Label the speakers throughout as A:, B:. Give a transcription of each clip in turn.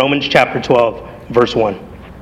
A: Romans chapter 12, verse 1.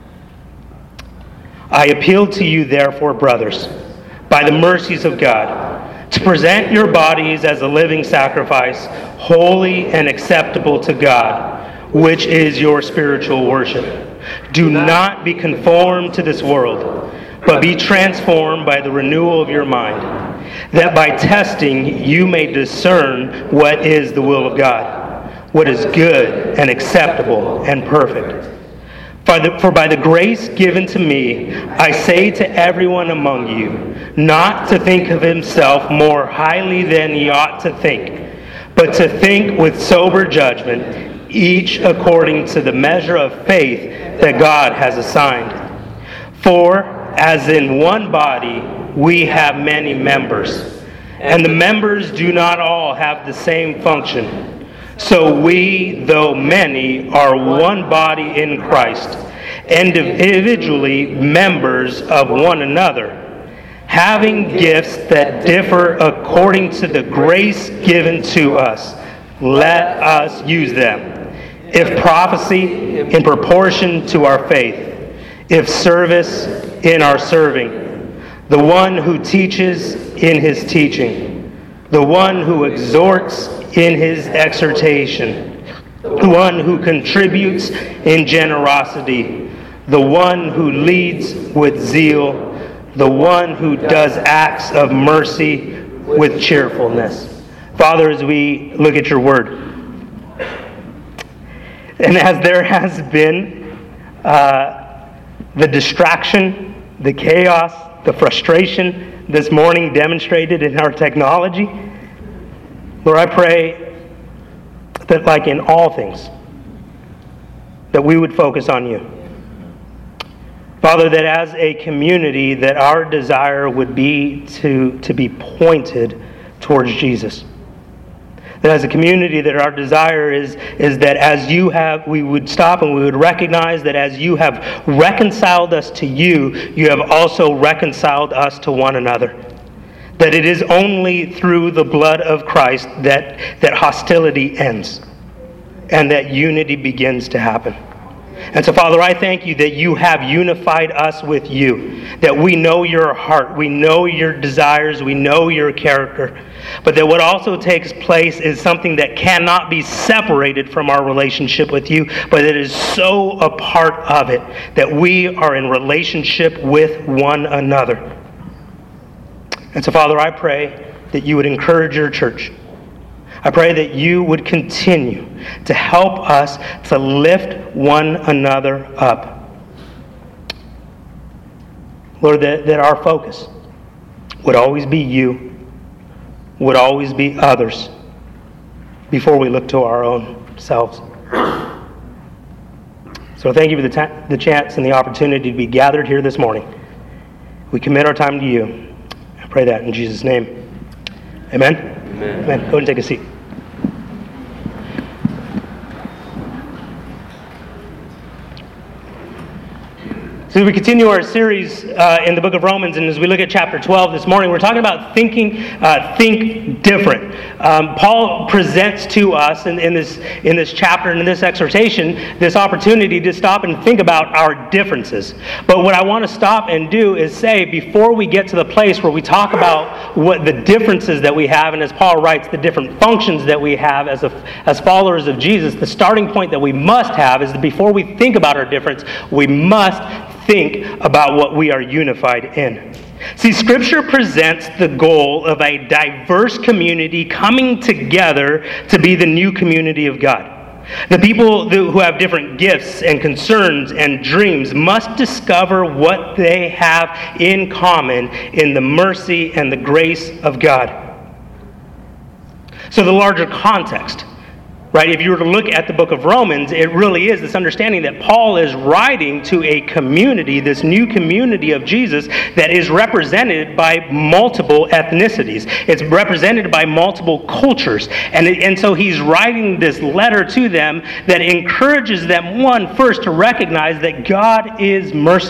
A: I appeal to you, therefore, brothers, by the mercies of God, to present your bodies as a living sacrifice, holy and acceptable to God, which is your spiritual worship. Do not be conformed to this world, but be transformed by the renewal of your mind, that by testing you may discern what is the will of God, what is good and acceptable and perfect. For by the grace given to me, I say to everyone among you, not to think of himself more highly than he ought to think, but to think with sober judgment, each according to the measure of faith that God has assigned. For as in one body we have many members, and the members do not all have the same function. So we, though many, are one body in Christ, and individually members of one another, having gifts that differ according to the grace given to us. Let us use them. If prophecy, in proportion to our faith. If service, in our serving. The one who teaches, in his teaching. The one who exhorts, in his exhortation. The one who contributes in generosity. The one who leads with zeal. The one who does acts of mercy with cheerfulness. Father, as we look at your word, and as there has been the distraction, the chaos, the frustration this morning demonstrated in our technology, Lord, I pray that like in all things, that we would focus on you. Father, that as a community, that our desire would be to be pointed towards Jesus. That as a community, that our desire is that as you have, we would stop and we would recognize that as you have reconciled us to you, you have also reconciled us to one another. That it is only through the blood of Christ that hostility ends and that unity begins to happen. And so, Father, I thank you that you have unified us with you, that we know your heart, we know your desires, we know your character, but that what also takes place is something that cannot be separated from our relationship with you, but it is so a part of it that we are in relationship with one another. And so, Father, I pray that you would encourage your church. I pray that you would continue to help us to lift one another up. Lord, that our focus would always be you, would always be others, before we look to our own selves. So thank you for the chance and the opportunity to be gathered here this morning. We commit our time to you. I pray that in Jesus' name. Amen? Amen. Go ahead and take a seat. So as we continue our series in the book of Romans, and as we look at chapter 12 this morning, we're talking about think different. Paul presents to us in this chapter and in this exhortation this opportunity to stop and think about our differences. But what I want to stop and do is say, before we get to the place where we talk about what the differences that we have, and as Paul writes, the different functions that we have as followers of Jesus, the starting point that we must have is that before we think about our difference, we must think about what we are unified in. See, Scripture presents the goal of a diverse community coming together to be the new community of God. The people who have different gifts and concerns and dreams must discover what they have in common in the mercy and the grace of God. So the larger context, right? If you were to look at the book of Romans, it really is this understanding that Paul is writing to a community, this new community of Jesus that is represented by multiple ethnicities. It's represented by multiple cultures. And so he's writing this letter to them that encourages them, one, first to recognize that God is merciful.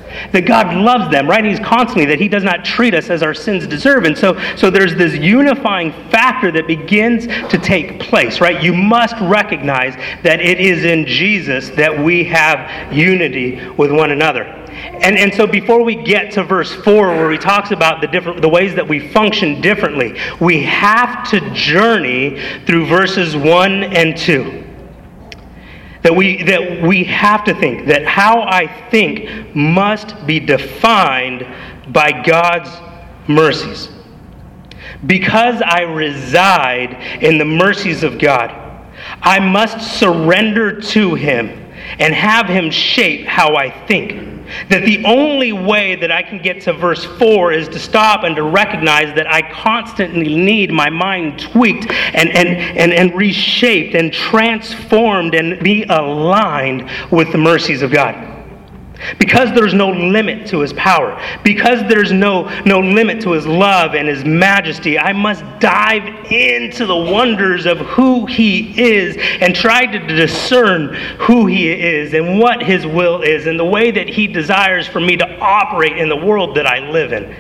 A: that God loves them, right? He's constantly, that he does not treat us as our sins deserve. And so there's this unifying factor that begins to take place, right? You must recognize that it is in Jesus that we have unity with one another. And so before we get to verse 4, where he talks about the ways that we function differently, we have to journey through verses 1 and 2. That we have to think that how I think must be defined by God's mercies. Because I reside in the mercies of God, I must surrender to him and have him shape how I think. That the only way that I can get to verse 4 is to stop and to recognize that I constantly need my mind tweaked and reshaped and transformed and be aligned with the mercies of God. Because there's no limit to his power, because there's no limit to his love and his majesty, I must dive into the wonders of who he is and try to discern who he is and what his will is and the way that he desires for me to operate in the world that I live in.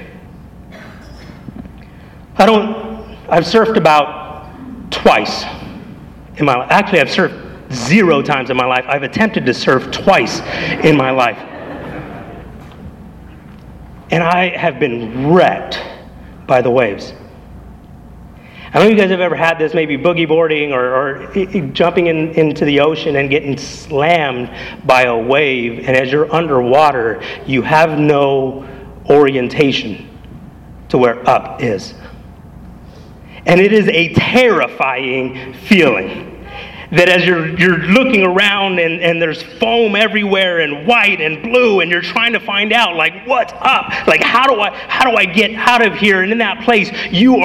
A: I've surfed about twice in my life. Actually, I've surfed 0 times in my life. I've attempted to surf twice in my life. And I have been wrecked by the waves. I don't know if you guys have ever had this, maybe boogie boarding or jumping into the ocean and getting slammed by a wave, and as you're underwater, you have no orientation to where up is. And it is a terrifying feeling. That as you're looking around and there's foam everywhere and white and blue, and you're trying to find out, like, what's up? Like, how do I get out of here? And in that place, your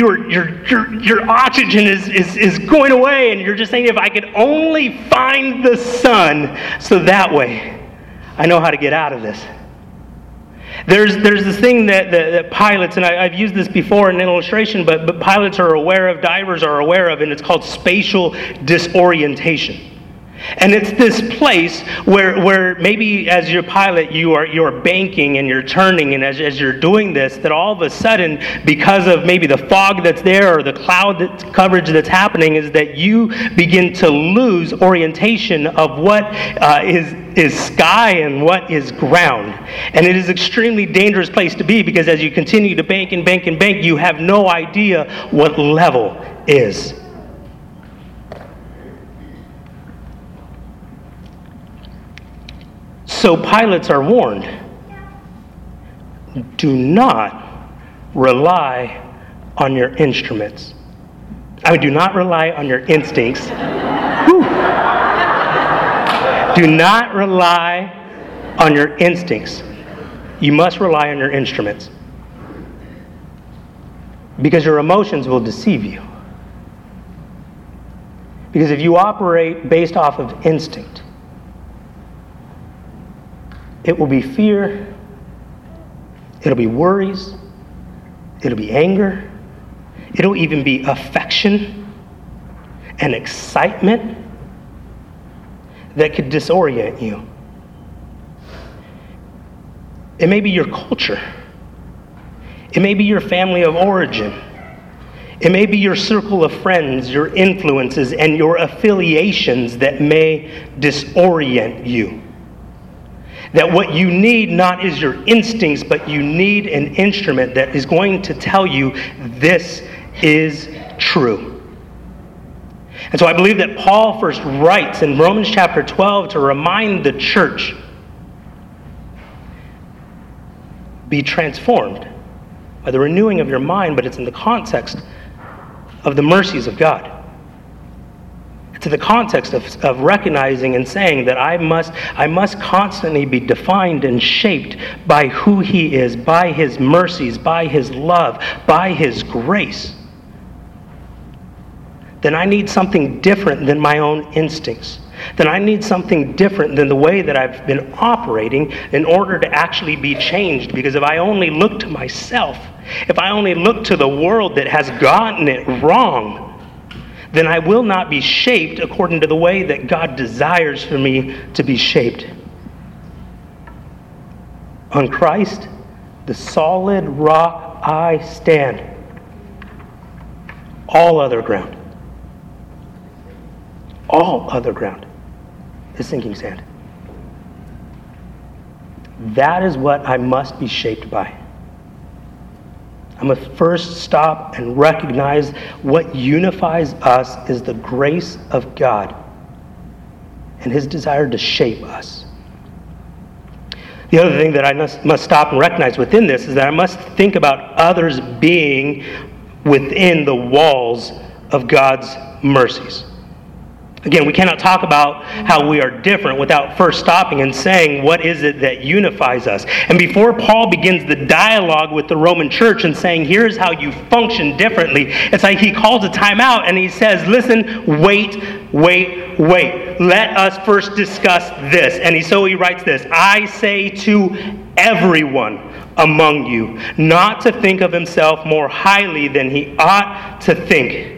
A: oxygen is going away, and you're just saying, if I could only find the sun, so that way I know how to get out of this. There's this thing that pilots, and I've used this before in an illustration, but pilots are aware of, divers are aware of, and it's called spatial disorientation. And it's this place where maybe as your pilot you're banking and you're turning, and as you're doing this, that all of a sudden, because of maybe the fog that's there or the cloud coverage that's happening, is that you begin to lose orientation of what is sky and what is ground. And it is an extremely dangerous place to be, because as you continue to bank and bank and bank, you have no idea what level is. So pilots are warned, do not rely on your instruments. Do not rely on your instincts. Do not rely on your instincts. You must rely on your instruments. Because your emotions will deceive you. Because if you operate based off of instinct, it will be fear, it'll be worries, it'll be anger, it'll even be affection and excitement that could disorient you. It may be your culture. It may be your family of origin. It may be your circle of friends, your influences, and your affiliations that may disorient you. That what you need not is your instincts, but you need an instrument that is going to tell you this is true. And so I believe that Paul first writes in Romans chapter 12 to remind the church, be transformed by the renewing of your mind, but it's in the context of the mercies of God. To the context of recognizing and saying that I must constantly be defined and shaped by who he is, by his mercies, by his love, by his grace. Then I need something different than my own instincts. Then I need something different than the way that I've been operating in order to actually be changed. Because if I only look to myself, if I only look to the world that has gotten it wrong, then I will not be shaped according to the way that God desires for me to be shaped. On Christ, the solid rock, I stand. All other ground is sinking sand. That is what I must be shaped by. I must first stop and recognize what unifies us is the grace of God and His desire to shape us. The other thing that I must stop and recognize within this is that I must think about others being within the walls of God's mercies. Again, we cannot talk about how we are different without first stopping and saying, what is it that unifies us? And before Paul begins the dialogue with the Roman church and saying, here's how you function differently, it's like he calls a time out and he says, listen, wait. Let us first discuss this. And so he writes this, I say to everyone among you not to think of himself more highly than he ought to think.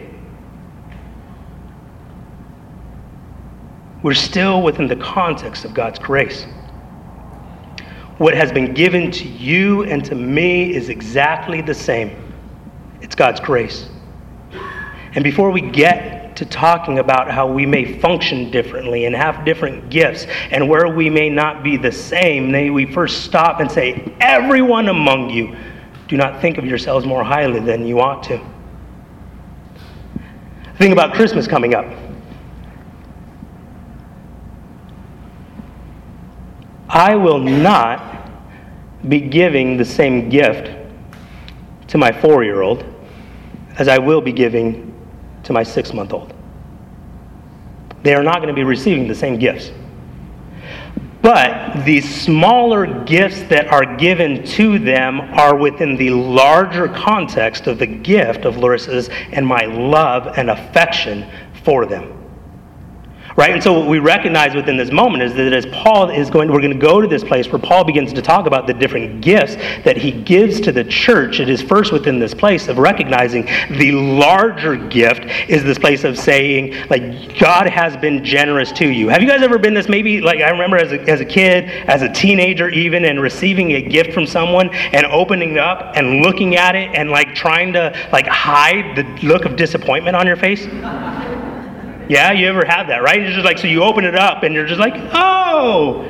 A: We're still within the context of God's grace. What has been given to you and to me is exactly the same. It's God's grace. And before we get to talking about how we may function differently and have different gifts and where we may not be the same, may we first stop and say, everyone among you, do not think of yourselves more highly than you ought to. Think about Christmas coming up. I will not be giving the same gift to my 4-year-old as I will be giving to my 6-month-old. They are not going to be receiving the same gifts. But the smaller gifts that are given to them are within the larger context of the gift of Larissa's and my love and affection for them. Right? And so what we recognize within this moment is that as Paul we're going to go to this place where Paul begins to talk about the different gifts that he gives to the church. It is first within this place of recognizing the larger gift is this place of saying, like, God has been generous to you. Have you guys ever been this? Maybe, like, I remember as a kid, as a teenager even, and receiving a gift from someone and opening it up and looking at it and, like, trying to, like, hide the look of disappointment on your face. Yeah, you ever had that, right? It's just like, so you open it up and you're just like, oh,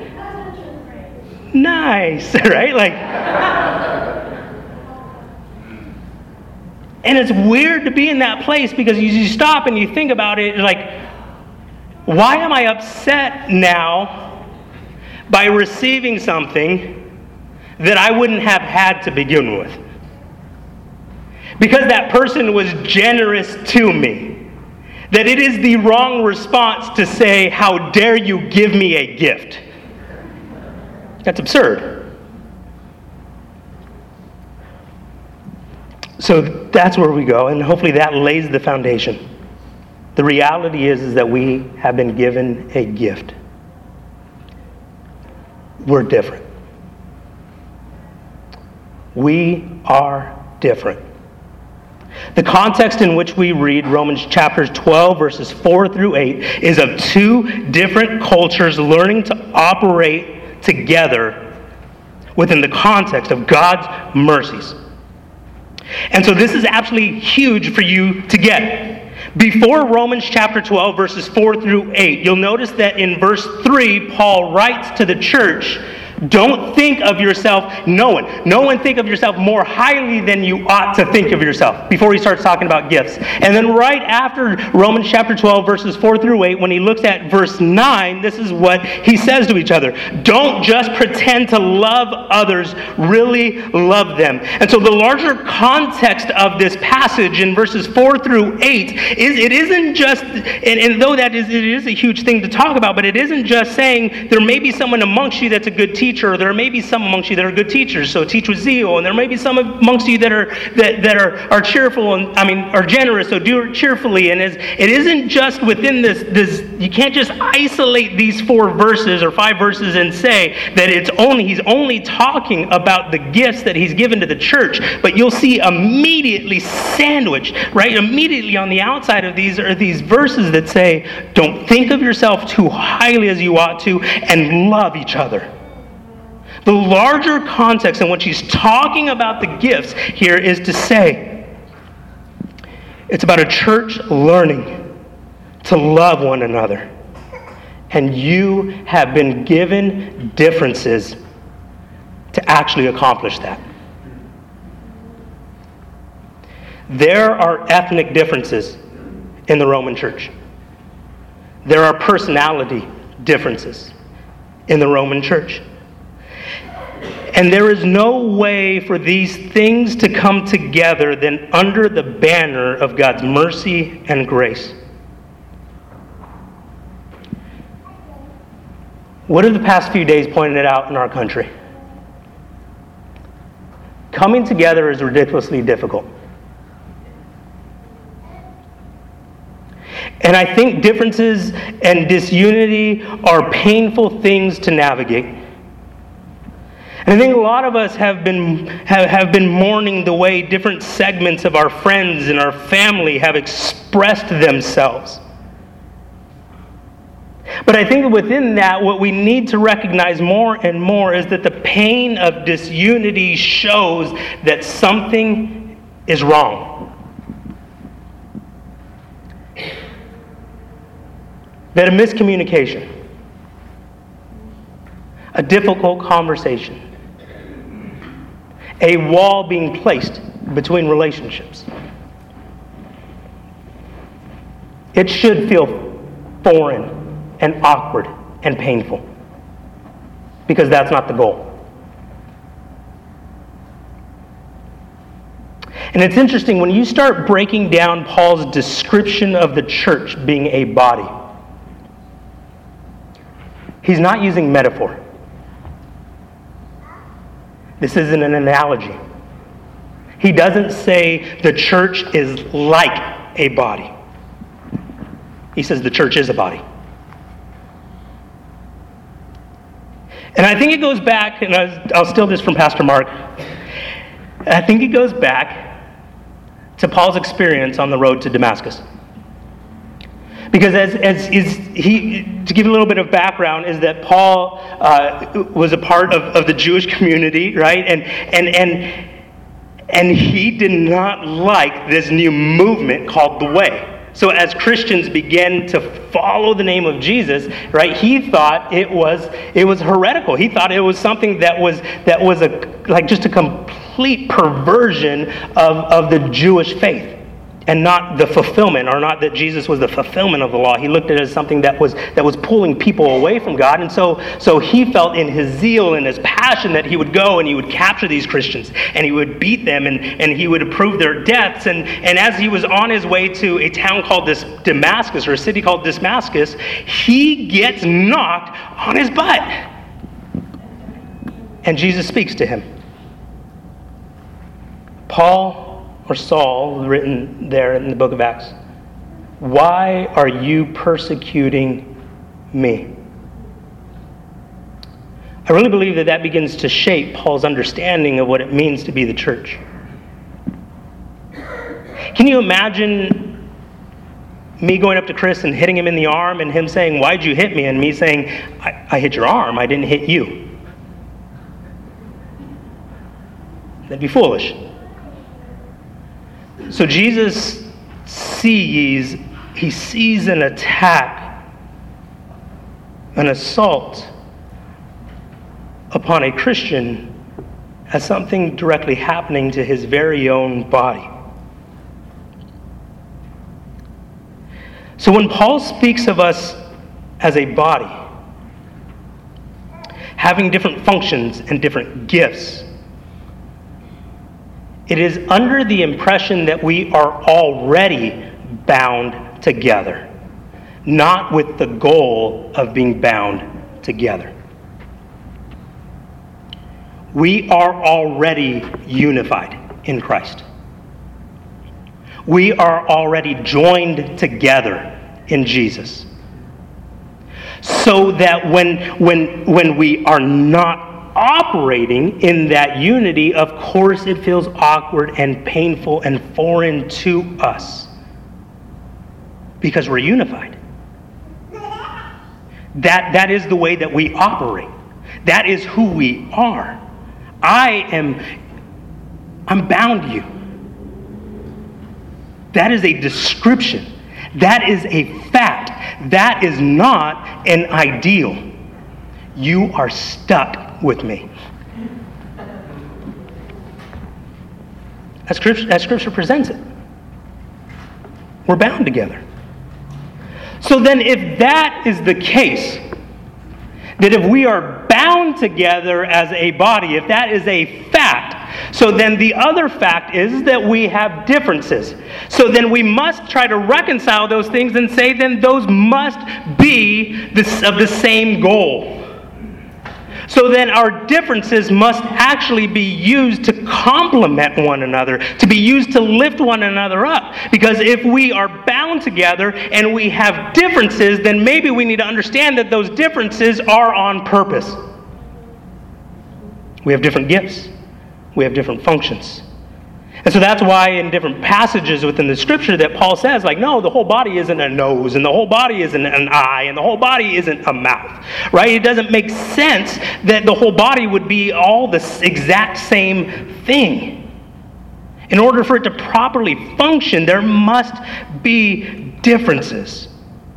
A: nice, right? Like, and it's weird to be in that place because you stop and you think about it, like, why am I upset now by receiving something that I wouldn't have had to begin with? Because that person was generous to me. That it is the wrong response to say, how dare you give me a gift? That's absurd. So that's where we go, and hopefully that lays the foundation. The reality is that we have been given a gift. We're different. We are different. The context in which we read Romans chapters 12, verses 4 through 8, is of two different cultures learning to operate together within the context of God's mercies. And so this is absolutely huge for you to get. Before Romans chapter 12, verses 4 through 8, you'll notice that in verse 3, Paul writes to the church, don't think of yourself, no one think of yourself more highly than you ought to think of yourself, before he starts talking about gifts. And then right after Romans chapter 12, verses 4 through 8, when he looks at verse 9, this is what he says to each other. Don't just pretend to love others, really love them. And so the larger context of this passage in verses 4 through 8 is it isn't just, and though it is a huge thing to talk about, but it isn't just saying there may be someone amongst you that's a good teacher, or there may be some amongst you that are good teachers, so teach with zeal, and there may be some amongst you that are cheerful and are generous, so do it cheerfully. And it isn't just within this. You can't just isolate these 4 verses or 5 verses and say that he's only talking about the gifts that he's given to the church. But you'll see immediately sandwiched, right, immediately on the outside of these are these verses that say, don't think of yourself too highly as you ought to, and love each other. The larger context in which he's talking about the gifts here is to say, it's about a church learning to love one another. And you have been given differences to actually accomplish that. There are ethnic differences in the Roman church. There are personality differences in the Roman church. And there is no way for these things to come together than under the banner of God's mercy and grace. What have the past few days pointed out in our country? Coming together is ridiculously difficult. And I think differences and disunity are painful things to navigate. And I think a lot of us have been mourning the way different segments of our friends and our family have expressed themselves. But I think within that, what we need to recognize more and more is that the pain of disunity shows that something is wrong. That a miscommunication, a difficult conversation, a wall being placed between relationships, it should feel foreign and awkward and painful, because that's not the goal. And it's interesting, when you start breaking down Paul's description of the church being a body, he's not using metaphor. This isn't an analogy. He doesn't say the church is like a body. He says the church is a body. And I think it goes back, and I'll steal this from Pastor Mark. I think it goes back to Paul's experience on the road to Damascus. Because to give a little bit of background, is that Paul was a part of the Jewish community, right? And he did not like this new movement called the Way. So as Christians began to follow the name of Jesus, right, he thought it was heretical. He thought it was something that was just a complete perversion of the Jewish faith, and not the fulfillment, or not that Jesus was the fulfillment of the law. He looked at it as something that was pulling people away from God. And so he felt in his zeal and his passion that he would go and he would capture these Christians and he would beat them and he would approve their deaths. And as he was on his way to a town called Damascus, or a city called Damascus, he gets knocked on his butt. And Jesus speaks to him. Paul, or Saul, written there in the book of Acts, why are you persecuting me? I really believe that begins to shape Paul's understanding of what it means to be the church. Can you imagine me going up to Chris and hitting him in the arm, and him saying, "Why'd you hit me?" and me saying, I hit your arm, I didn't hit you? That'd be foolish. So Jesus sees an attack, an assault upon a Christian as something directly happening to his very own body. So when Paul speaks of us as a body, having different functions and different gifts, it is under the impression that we are already bound together, not with the goal of being bound together. We are already unified in Christ. We are already joined together in Jesus. So that when we are not operating in that unity, of course it feels awkward and painful and foreign to us, because we're unified. That is the way that we operate. That is who we are. I'm bound to you. That is a description. That is a fact. That is not an ideal. You are stuck with me. As Scripture presents it. We're bound together. So then if that is the case, that if we are bound together as a body, if that is a fact, so then the other fact is that we have differences. So then we must try to reconcile those things and say then those must be of the same goal. So then our differences must actually be used to complement one another, to be used to lift one another up. Because if we are bound together and we have differences, then maybe we need to understand that those differences are on purpose. We have different gifts. We have different functions. And so that's why in different passages within the Scripture that Paul says, like, no, the whole body isn't a nose, and the whole body isn't an eye, and the whole body isn't a mouth, right? It doesn't make sense that the whole body would be all the exact same thing. In order for it to properly function, there must be differences.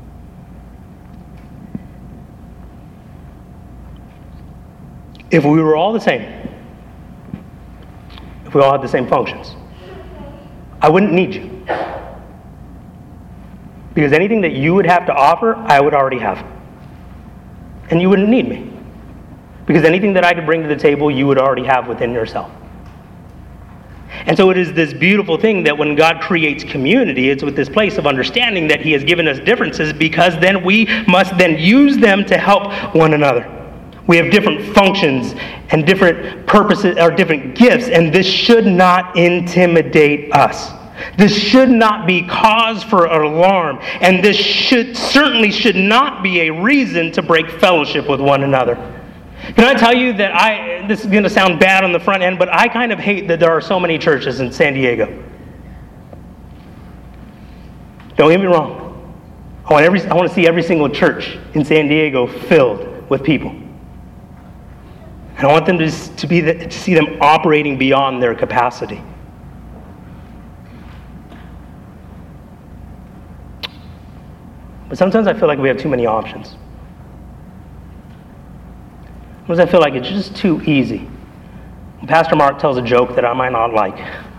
A: If we were all the same, if we all had the same functions, I wouldn't need you. Because anything that you would have to offer, I would already have. And you wouldn't need me. Because anything that I could bring to the table, you would already have within yourself. And so it is this beautiful thing that when God creates community, it's with this place of understanding that He has given us differences, because then we must then use them to help one another. We have different functions and different purposes or different gifts, and this should not intimidate us. This should not be cause for alarm, and this certainly should not be a reason to break fellowship with one another. Can I tell you that this is going to sound bad on the front end, but I kind of hate that there are so many churches in San Diego. Don't get me wrong. I want to see every single church in San Diego filled with people. And I want them to see them operating beyond their capacity. But sometimes I feel like we have too many options. Sometimes I feel like it's just too easy. Pastor Mark tells a joke that I might not like,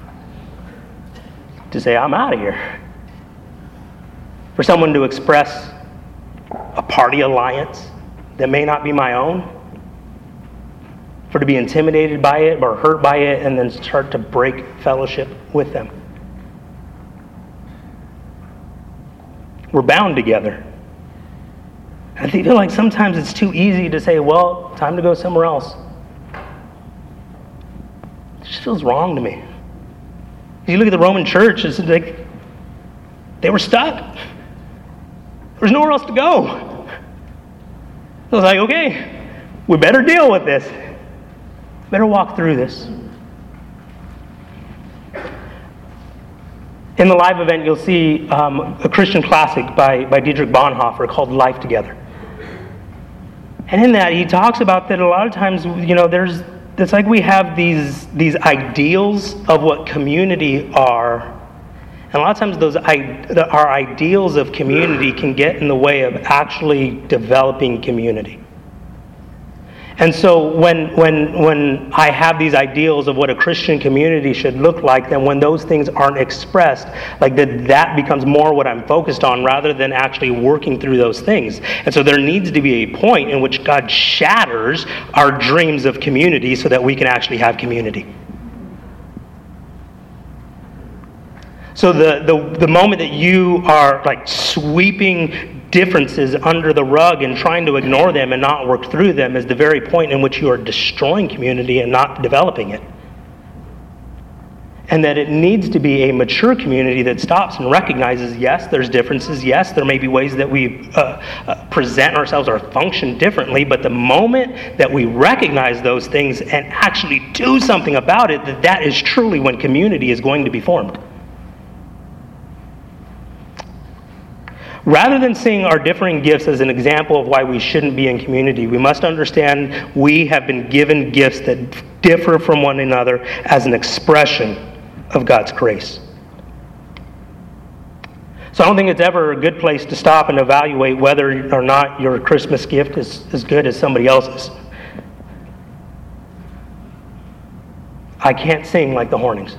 A: to say, I'm out of here. For someone to express a party alliance that may not be my own, for to be intimidated by it or hurt by it and then start to break fellowship with them. We're bound together. I feel like sometimes it's too easy to say, well, time to go somewhere else. It just feels wrong to me. If you look at the Roman church, it's like they were stuck. There was nowhere else to go. I was like, okay, we better deal with this. Better walk through this. In the live event, you'll see a Christian classic by Dietrich Bonhoeffer called Life Together. And in that, he talks about that a lot of times, it's like we have these ideals of what community are. And a lot of times our ideals of community can get in the way of actually developing community. And so when I have these ideals of what a Christian community should look like, then when those things aren't expressed, like that becomes more what I'm focused on rather than actually working through those things. And so there needs to be a point in which God shatters our dreams of community so that we can actually have community. So the moment that you are like sweeping differences under the rug and trying to ignore them and not work through them is the very point in which you are destroying community and not developing it. And that it needs to be a mature community that stops and recognizes, yes, there's differences. Yes, there may be ways that we present ourselves or function differently, but the moment that we recognize those things and actually do something about it, that is truly when community is going to be formed. Rather than seeing our differing gifts as an example of why we shouldn't be in community, we must understand we have been given gifts that differ from one another as an expression of God's grace. So I don't think it's ever a good place to stop and evaluate whether or not your Christmas gift is as good as somebody else's. I can't sing like the Hornings.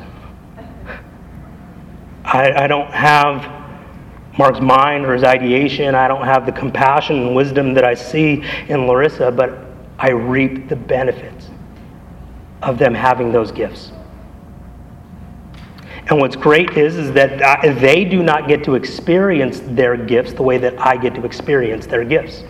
A: I don't have Mark's mind or his ideation. I don't have the compassion and wisdom that I see in Larissa, but I reap the benefits of them having those gifts. And what's great is that they do not get to experience their gifts the way that I get to experience their gifts.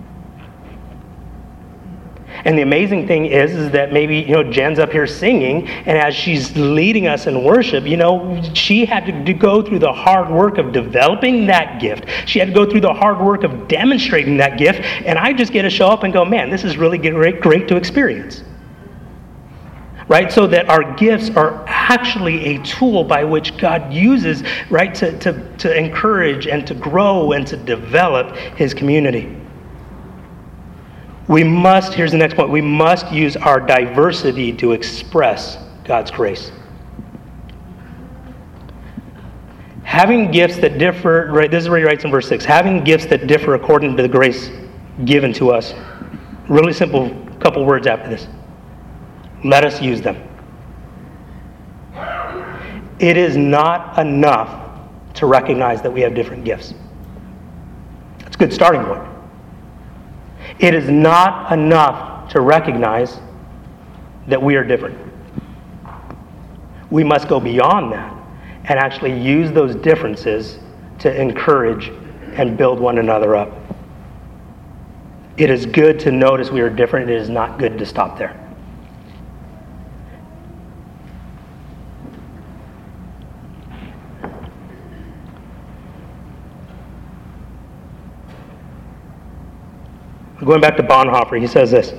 A: And the amazing thing is that maybe, Jen's up here singing, and as she's leading us in worship, she had to go through the hard work of developing that gift. She had to go through the hard work of demonstrating that gift, and I just get to show up and go, man, this is really great to experience. Right? So that our gifts are actually a tool by which God uses, right, to encourage and to grow and to develop his community. Here's the next point, we must use our diversity to express God's grace. Having gifts that differ, right, this is where he writes in verse 6, having gifts that differ according to the grace given to us. Really simple couple words after this. Let us use them. It is not enough to recognize that we have different gifts. That's a good starting point. It is not enough to recognize that we are different. We must go beyond that and actually use those differences to encourage and build one another up. It is good to notice we are different. It is not good to stop there. Going back to Bonhoeffer, he says this: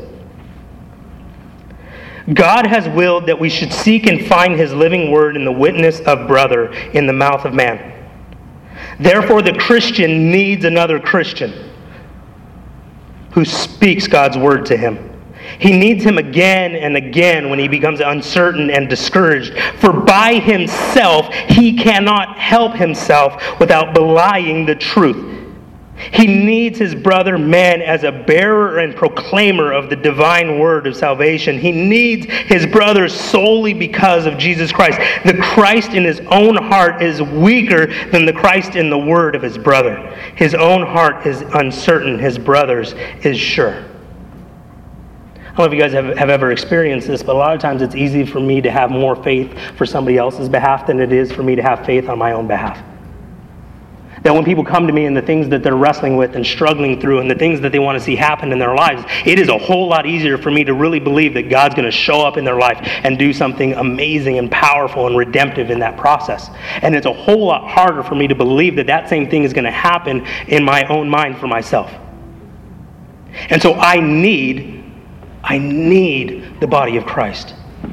A: God has willed that we should seek and find his living word in the witness of brother in the mouth of man. Therefore, the Christian needs another Christian who speaks God's word to him. He needs him again and again when he becomes uncertain and discouraged. For by himself, he cannot help himself without belying the truth. He needs his brother man as a bearer and proclaimer of the divine word of salvation. He needs his brother solely because of Jesus Christ. The Christ in his own heart is weaker than the Christ in the word of his brother. His own heart is uncertain. His brother's is sure. I don't know if you guys have ever experienced this, but a lot of times it's easy for me to have more faith for somebody else's behalf than it is for me to have faith on my own behalf. That when people come to me and the things that they're wrestling with and struggling through and the things that they want to see happen in their lives, it is a whole lot easier for me to really believe that God's going to show up in their life and do something amazing and powerful and redemptive in that process. And it's a whole lot harder for me to believe that that same thing is going to happen in my own mind for myself. And so I need the body of Christ.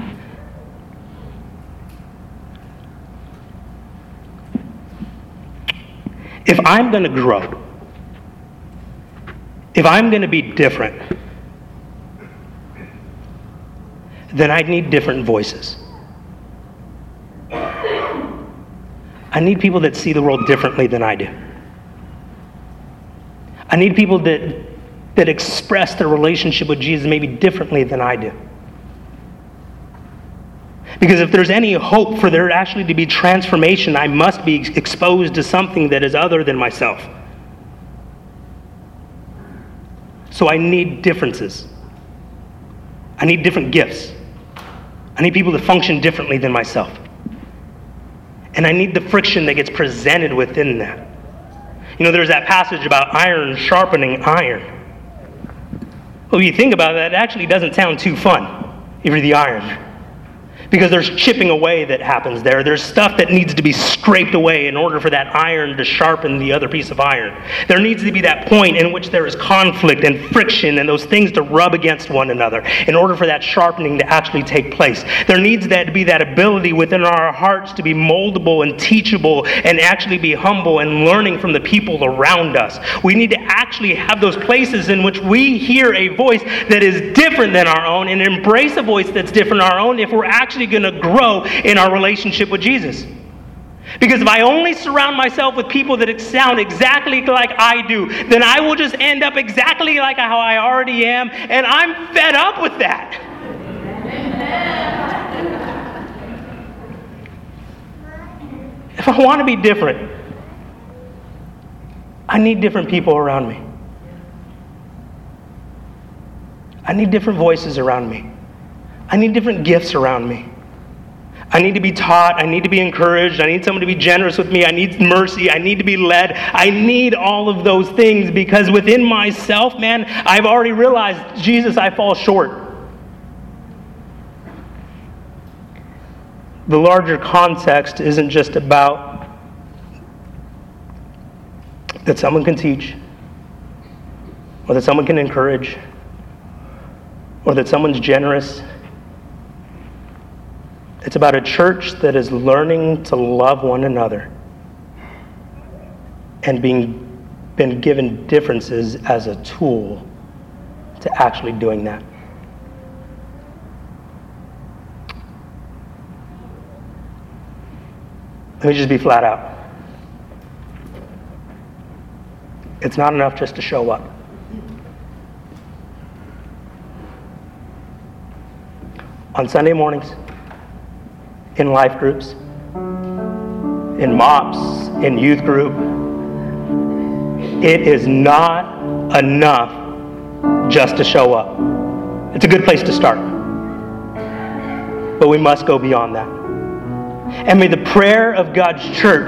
A: If I'm going to grow, if I'm going to be different, then I need different voices. I need people that see the world differently than I do. I need people that express their relationship with Jesus maybe differently than I do. Because if there's any hope for there actually to be transformation, I must be exposed to something that is other than myself. So I need differences. I need different gifts. I need people to function differently than myself. And I need the friction that gets presented within that. There's that passage about iron sharpening iron. Well, if you think about that, it actually doesn't sound too fun if you're the iron. Because there's chipping away that happens there. There's stuff that needs to be scraped away in order for that iron to sharpen the other piece of iron. There needs to be that point in which there is conflict and friction and those things to rub against one another in order for that sharpening to actually take place. There needs to be that ability within our hearts to be moldable and teachable and actually be humble and learning from the people around us. We need to actually have those places in which we hear a voice that is different than our own and embrace a voice that's different than our own if we're actually going to grow in our relationship with Jesus. Because if I only surround myself with people that sound exactly like I do, then I will just end up exactly like how I already am, and I'm fed up with that. If I want to be different, I need different people around me. I need different voices around me. I need different gifts around me. I need to be taught. I need to be encouraged. I need someone to be generous with me. I need mercy. I need to be led. I need all of those things because within myself, man, I've already realized, Jesus, I fall short. The larger context isn't just about that someone can teach or that someone can encourage or that someone's generous. It's about a church that is learning to love one another and been given differences as a tool to actually doing that. Let me just be flat out. It's not enough just to show up. On Sunday mornings, in life groups, in MOPS, in youth group, it is not enough just to show up. It's a good place to start, but we must go beyond that. And may the prayer of God's church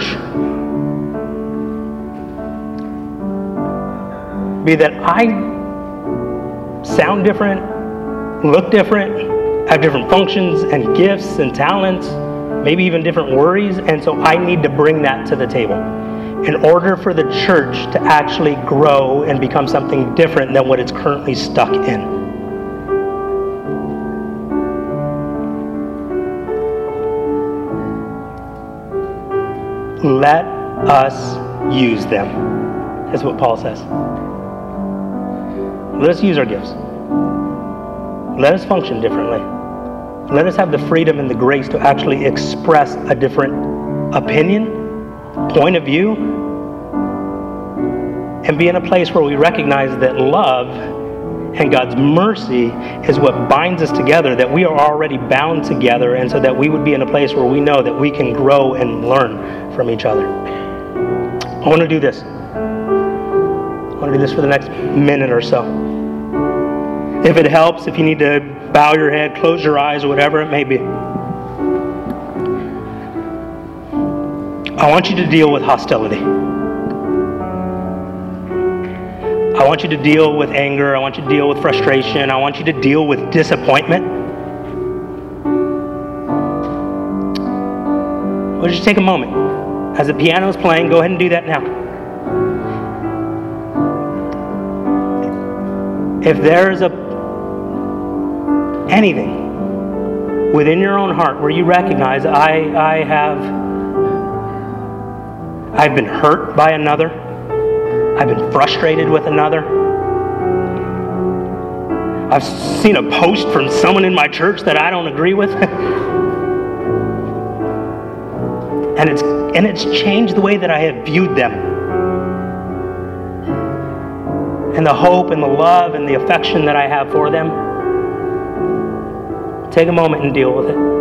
A: be that I sound different, look different, have different functions and gifts and talents, maybe even different worries, and so I need to bring that to the table in order for the church to actually grow and become something different than what it's currently stuck in. Let us use them, is what Paul says. Let us use our gifts. Let us function differently. Let us have the freedom and the grace to actually express a different opinion, point of view, and be in a place where we recognize that love and God's mercy is what binds us together, that we are already bound together, and so that we would be in a place where we know that we can grow and learn from each other. I want to do this. I want to do this for the next minute or so. If it helps, if you need to bow your head, close your eyes, or whatever it may be. I want you to deal with hostility. I want you to deal with anger. I want you to deal with frustration. I want you to deal with disappointment. Well, just take a moment. As the piano is playing, go ahead and do that now. If there's anything within your own heart where you recognize I've been hurt by another, I've been frustrated with another, I've seen a post from someone in my church that I don't agree with, and it's changed the way that I have viewed them, and the hope and the love and the affection that I have for them. Take a moment and deal with it.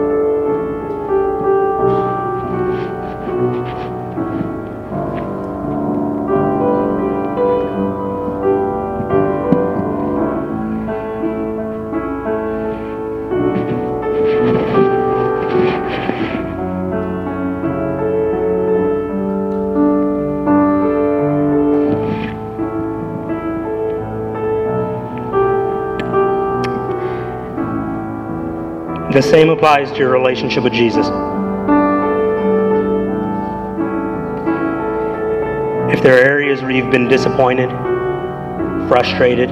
A: The same applies to your relationship with Jesus. If there are areas where you've been disappointed, frustrated,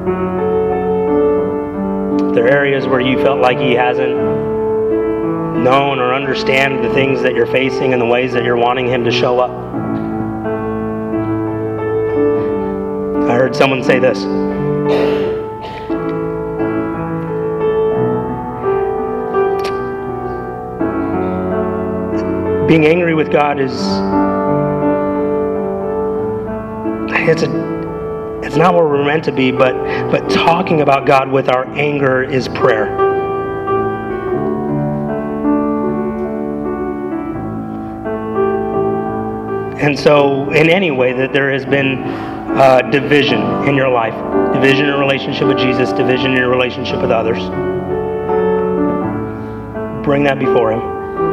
A: if there are areas where you felt like He hasn't known or understand the things that you're facing and the ways that you're wanting Him to show up. I heard someone say this. Being angry with God it's not where we're meant to be, but talking about God with our anger is prayer. And so in any way that there has been division in your life, division in your relationship with Jesus, division in your relationship with others, bring that before Him.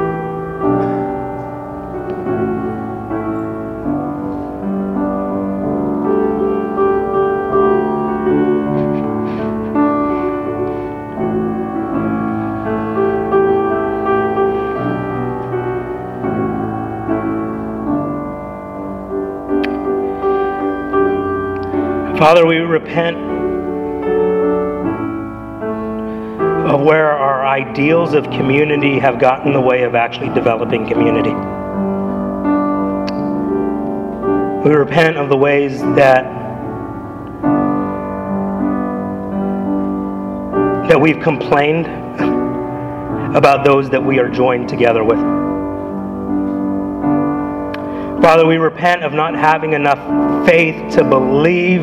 A: Father, we repent of where our ideals of community have gotten in the way of actually developing community. We repent of the ways that we've complained about those that we are joined together with. Father, we repent of not having enough faith to believe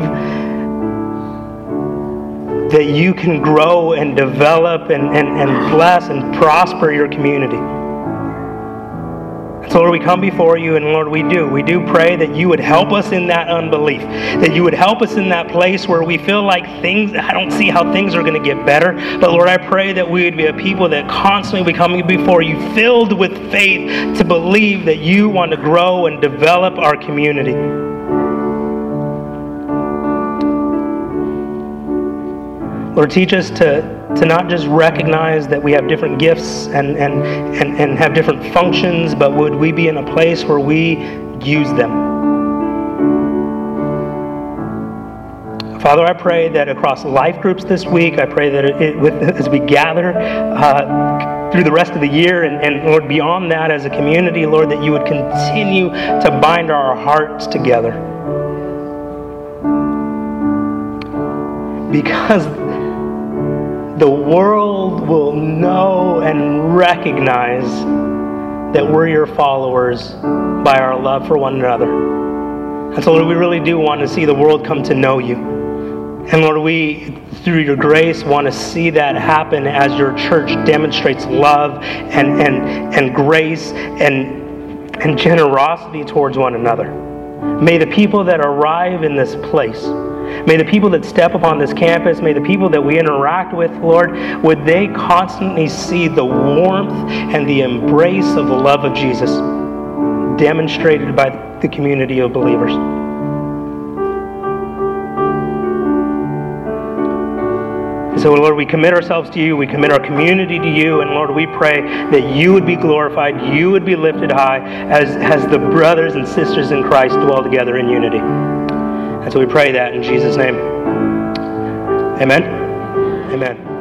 A: that You can grow and develop and bless and prosper Your community. So Lord, we come before You, and Lord, we do pray that You would help us in that unbelief, that You would help us in that place where we feel like I don't see how things are going to get better. But Lord, I pray that we would be a people that constantly be coming before You, filled with faith to believe that You want to grow and develop our community. Lord, teach us to not just recognize that we have different gifts and have different functions, but would we be in a place where we use them. Father, I pray that across life groups this week, I pray that as we gather through the rest of the year and Lord, beyond that as a community, Lord, that You would continue to bind our hearts together. Because the world will know and recognize that we're Your followers by our love for one another. And so, Lord, we really do want to see the world come to know You. And Lord, we, through Your grace, want to see that happen as Your church demonstrates love and grace and generosity towards one another. May the people that arrive in this place, may the people that step upon this campus, may the people that we interact with, Lord, would they constantly see the warmth and the embrace of the love of Jesus demonstrated by the community of believers. So, Lord, we commit ourselves to You. We commit our community to You. And, Lord, we pray that You would be glorified, You would be lifted high as the brothers and sisters in Christ dwell together in unity. And so we pray that in Jesus' name. Amen. Amen.